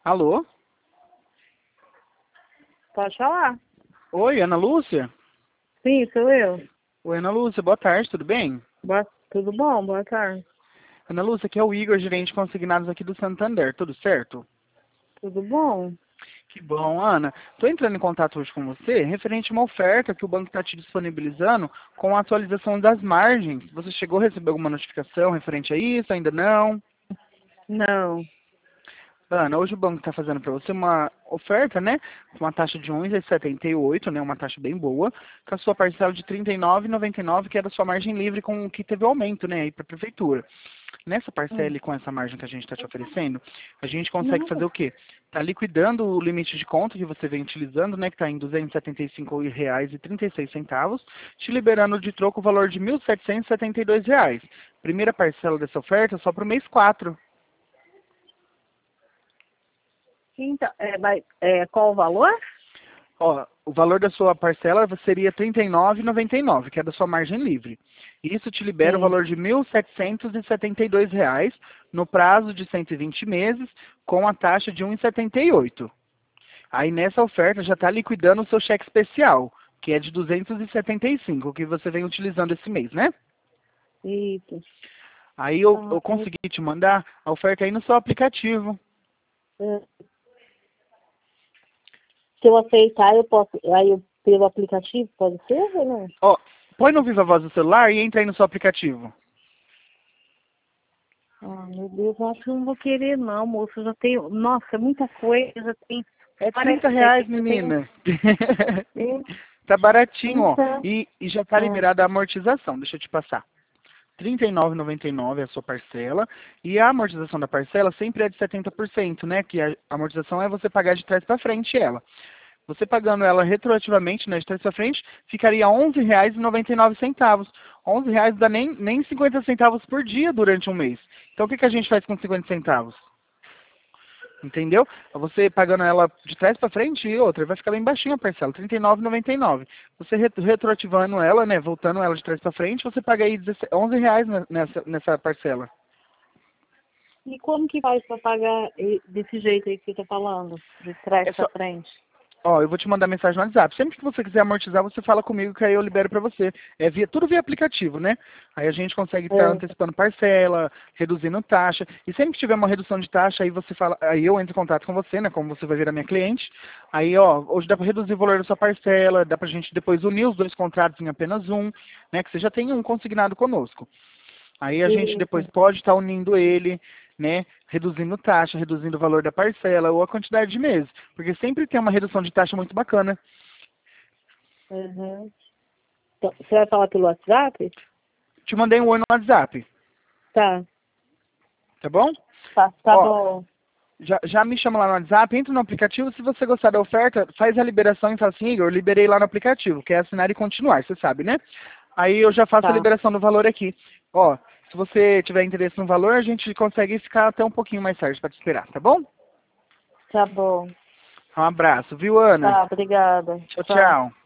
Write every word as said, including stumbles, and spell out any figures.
Alô? Pode falar. Oi, Ana Lúcia? Sim, sou eu. Oi, Ana Lúcia, boa tarde, tudo bem? Boa... Tudo bom? Boa tarde. Ana Lúcia, aqui é o Igor, gerente de consignados aqui do Santander, tudo certo? Tudo bom? Que bom, Ana. Estou entrando em contato hoje com você referente a uma oferta que o banco está te disponibilizando com a atualização das margens. Você chegou a receber alguma notificação referente a isso? Ainda não? Não. Ana, hoje o banco está fazendo para você uma oferta, né? Com uma taxa de um vírgula setenta e oito, né? Uma taxa bem boa, com a sua parcela de trinta e nove reais e noventa e nove centavos, que é da sua margem livre, com que teve aumento, né? Aí para a prefeitura. Nessa parcela Hum. e com essa margem que a gente está te oferecendo, a gente consegue Não. fazer o quê? Está liquidando o limite de conta que você vem utilizando, né? Que está em duzentos e setenta e cinco reais e trinta e seis centavos, te liberando de troco o valor de mil setecentos e setenta e dois reais. Primeira parcela dessa oferta só para o mês quatro. Então, é, vai, é, qual o valor? Ó, o valor da sua parcela seria trinta e nove reais e noventa e nove centavos, que é da sua margem livre. Isso te libera o Sim. valor de mil setecentos e setenta e dois reais no prazo de cento e vinte meses, com a taxa de um vírgula setenta e oito. Aí nessa oferta já está liquidando o seu cheque especial, que é de duzentos e setenta e cinco, que você vem utilizando esse mês, né? Isso. Aí eu, Ah, eu consegui te mandar a oferta aí no seu aplicativo. é. Se eu aceitar, eu posso. Aí eu, pelo aplicativo, pode ser ou não? Ó, põe no Viva Voz do celular e entra aí no seu aplicativo. Ah, meu Deus, eu acho que eu não vou querer não, moço. Eu já tenho. Nossa, é muita coisa. Tem... É Parece trinta reais, que eu tenho. menina. Tem... Tá baratinho, ó. Então. E, e já tá Ah, liberada a amortização. Deixa eu te passar. trinta e nove reais e noventa e nove centavos é a sua parcela. E a amortização da parcela sempre é de setenta por cento, né? Que a amortização é você pagar de trás para frente ela. Você pagando ela retroativamente, né, de trás para frente, ficaria onze reais e noventa e nove centavos. onze reais dá nem, nem cinquenta centavos por dia durante um mês. Então o que, que a gente faz com cinquenta centavos? Entendeu? Você pagando ela de trás para frente e outra, vai ficar bem baixinha a parcela, trinta e nove reais e noventa e nove centavos. Você retro- retroativando ela, né, voltando ela de trás para frente, você paga aí dezesseis onze reais ne- nessa, nessa parcela. e como que faz para pagar e- desse jeito aí que você tá falando? De trás É para só, frente? ó, eu vou te mandar mensagem no WhatsApp. Sempre que você quiser amortizar, você fala comigo que aí eu libero para você. É via, tudo via aplicativo, né? Aí a gente consegue estar É. antecipando parcela, reduzindo taxa. E sempre que tiver uma redução de taxa, aí você fala, aí eu entro em contato com você, né? Como você vai virar minha cliente. Aí, ó, hoje dá para reduzir o valor da sua parcela, dá pra gente depois unir os dois contratos em apenas um, né? Que você já tem um consignado conosco. Aí a gente depois Isso. pode estar unindo ele, né, reduzindo taxa, reduzindo o valor da parcela ou a quantidade de meses, porque sempre tem uma redução de taxa muito bacana. Uhum. Então, você vai falar pelo WhatsApp? Te mandei um oi no WhatsApp, Tá. tá bom? Tá, tá Ó, bom. já, já me chama lá no WhatsApp, entra no aplicativo, se você gostar da oferta, faz a liberação e fala assim, Igor, eu liberei lá no aplicativo, que é assinar e continuar, você sabe, né? Aí eu já faço a Tá. liberação do valor aqui. Ó, se você tiver interesse no valor, a gente consegue ficar até um pouquinho mais tarde para te esperar, tá bom? Tá bom. Um abraço, viu, Ana? Tá, obrigada. Tchau, Tchau. tchau.